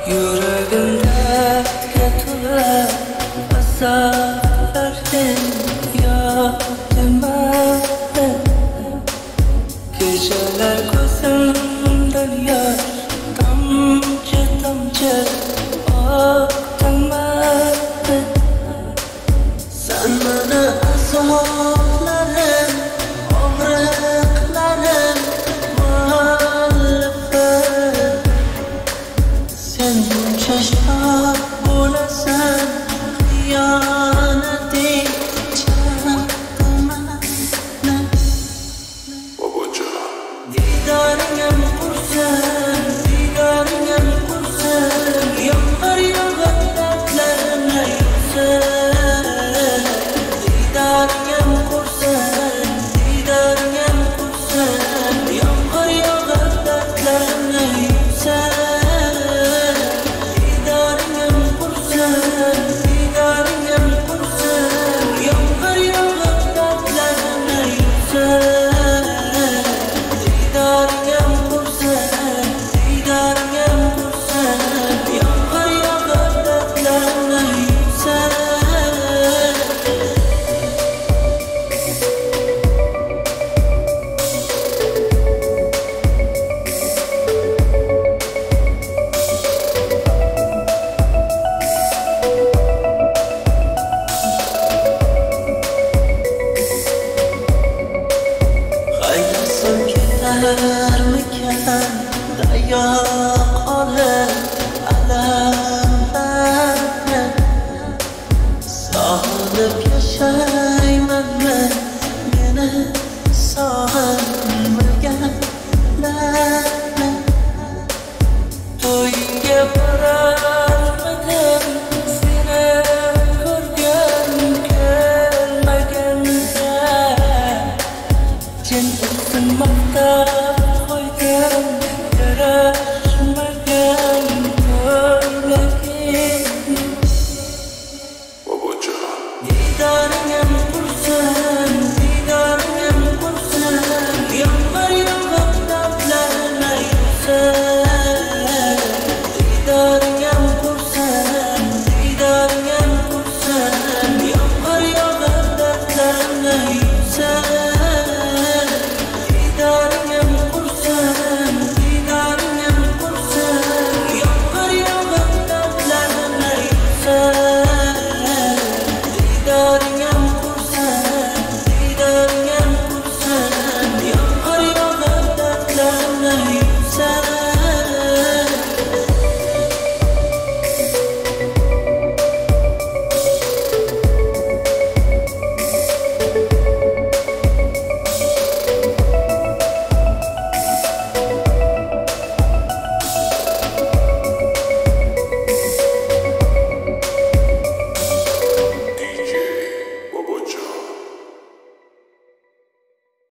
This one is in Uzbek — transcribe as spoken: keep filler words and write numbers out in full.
Yuragimda to'la azoblardan yodimda kechalar ko'zimdan yosh tomchi tomchi oqtamadi. Sen meni azoblarim og'riqlarim muallifat. Sen buncha shoh bo'lasan xiyonating chaqmani. Diydoringam qursin, diydoringam qursin, yomg'ir yog'ib dardlarni yuvsin. Diydoringam qursin, diydoringam qursin, yomg'ir yog'ib dardlarni yuvsin. Diydoringam qursin, diydoringam qursin, yomg'ir yog'ib dardlarni yuvsin. Ketarmikan dayoq olib alamlarni, sog'inib yashayman men meni sog'inmaganlarni. To'yingga borarmidim seni ko'rgim kelmaganda. Jin uchun maqtab qo'ydim yara